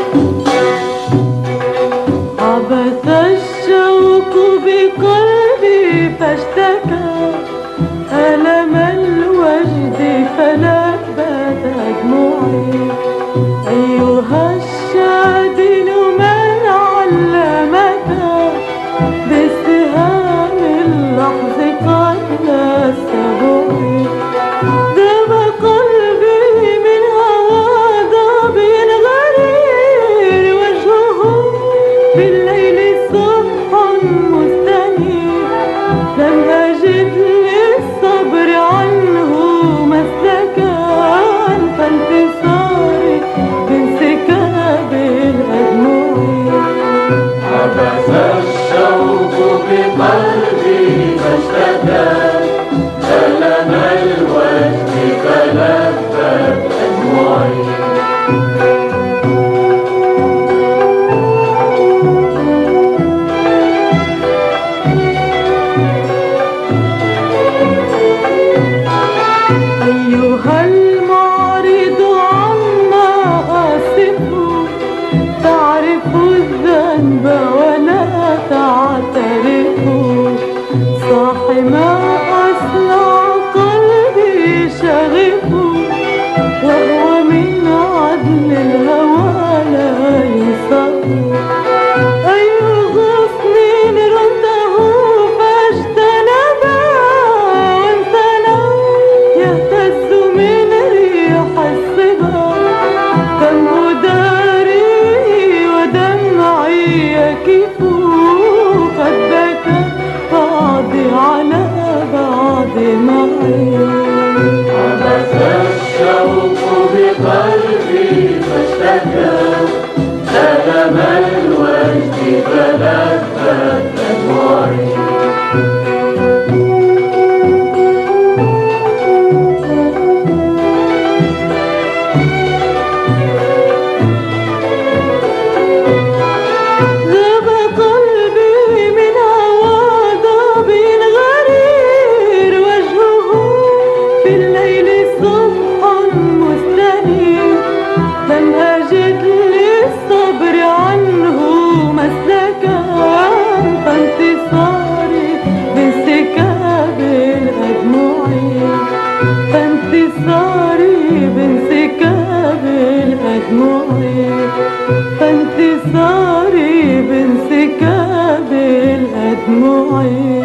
عبث الشوق بقلبي فاشتكى ألم الوجد فلبت دموعي. أيها الشادن من علمك بسهام اللحظ قتل السبوع. ذاب قلبي من هوى ضاب غرير وجهه بالليل صبح مستنير. لم أجد للصبر عنه مسلكا فانتصاري بانسكاب الأدموع. عبث الشوق بقلبي فاشتكى ألم الوجد فلبت أدموعي. أيها المعرض عما أصف تعرف الذنب ولا تعترف. صاح ما أصنع قلبي شغف وهو من عدل الهوى لا ينصف. أي غصن رده فاجتنبا وانثنى يهتز من ريح الصبا. كم أداري ودمعي يكف قد بكى بعضي على بعض معي. عبث الشوق بقلبي فاشتكى ألم الوجد فلبت أدموعي. ذاب قلبي من هوى ضاب غرير وجهه في الليل صبح مستنير. لم أجد للصبر عنه مسلكا فانتصاري بانسكاب الأدموع. فانتصاري بانسكاب الأدموع. فانتصاري بانسكاب الأدموع.